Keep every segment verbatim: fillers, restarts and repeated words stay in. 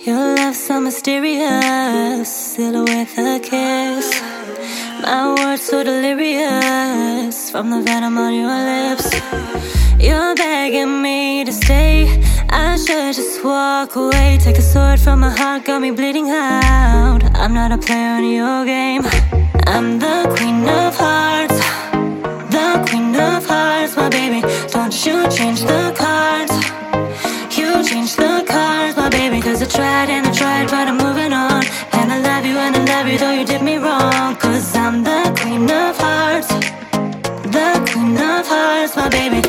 Your love so mysterious, still with a kiss. My words so delirious from the venom on your lips. You're begging me to stay, I should just walk away. Take the sword from my heart, got me bleeding out. I'm not a player in your game. I'm the queen of hearts, the queen of hearts, my baby. Don't you change the cards, you change the cards, my baby. Cause I tried and I tried, but I'm moving on. And I love you and I love you, though you did me wrong. Cause I'm the queen of hearts, the queen of hearts, my baby.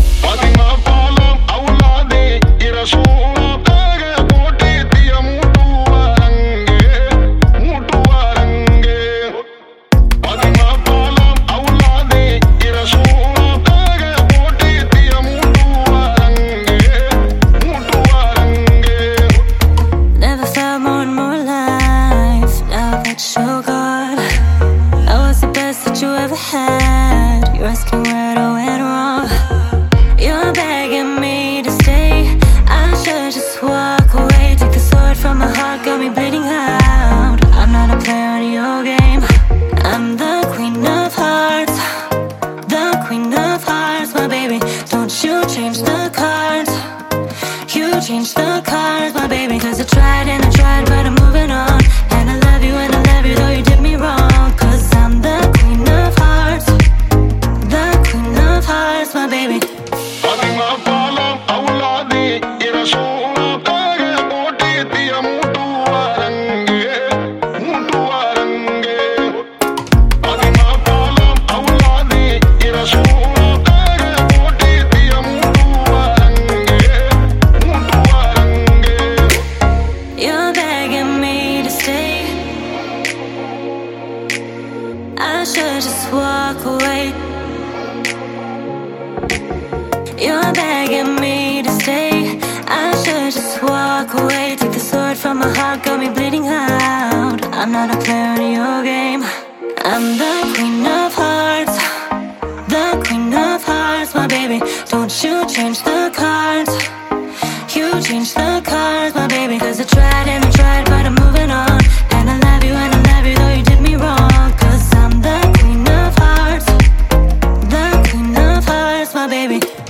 You're asking where I went wrong. You're begging me to stay, I should just walk away. Take the sword from my heart, got me bleeding out. I'm not a player in your game. I'm the queen of hearts, the queen of hearts, my baby. Don't you change the cards, you change the cards, my baby. Cause I tried and I tried, but I'm moving on. And I love you and I love you, though you did me wrong. Cause I'm the queen of hearts, my baby. You're begging me to stay, I should just walk away. You're begging me to stay, I should just walk away. Take the sword from my heart, got me bleeding out. I'm not a player in your game. I'm the queen of hearts, the queen of hearts, my baby. Don't you change the cards, you change the cards, my baby. Cause I tried and I tried, but I'm moving on. And I love you and I love you, though you did me wrong. Cause I'm the queen of hearts, the queen of hearts, my baby.